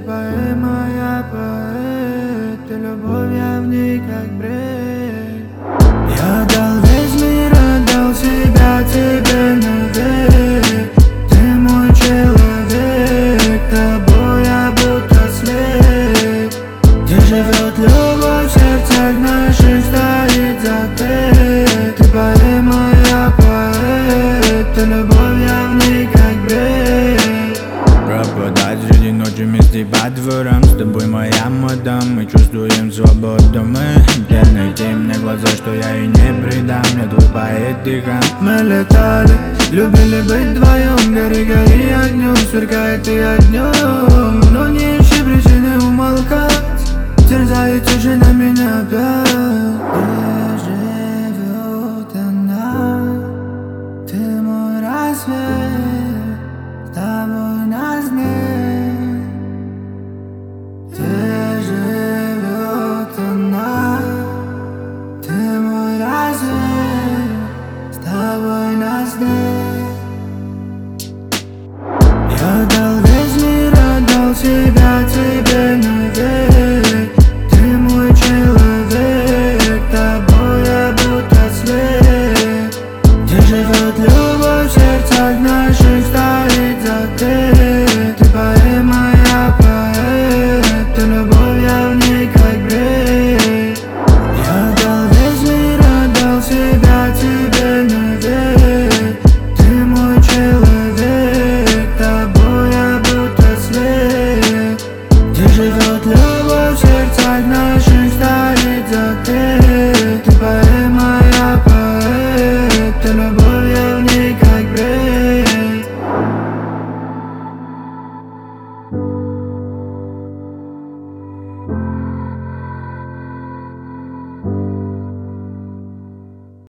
поэма, я поэт, ты любовь, я в ней как бред. Я дал весь мир, отдал себя тебе навек. Ты мой человек, тобой я будто след. Где живет любовь, в сердцах наших стоит запрет. Ты поэма, я поэт, ты любовь, я в ней как бред. Пропадать среди ночи вместе по дворам. С тобой, моя мадам, мы чувствуем свободу. Мы бедные темные глаза, что я и не предам. Я твой поэт тихо. Мы летали, любили быть вдвоем. Гори, гори огнем, сверкает и огнем. Но не ищи причины умолкать, терзает тишина меня опять. Где живет она? Ты мой рассвет, с тобой нас нет. Где живет она? Ты мой рассвет, с тобой нас нет. Я дал весь мир, отдал себя тебе.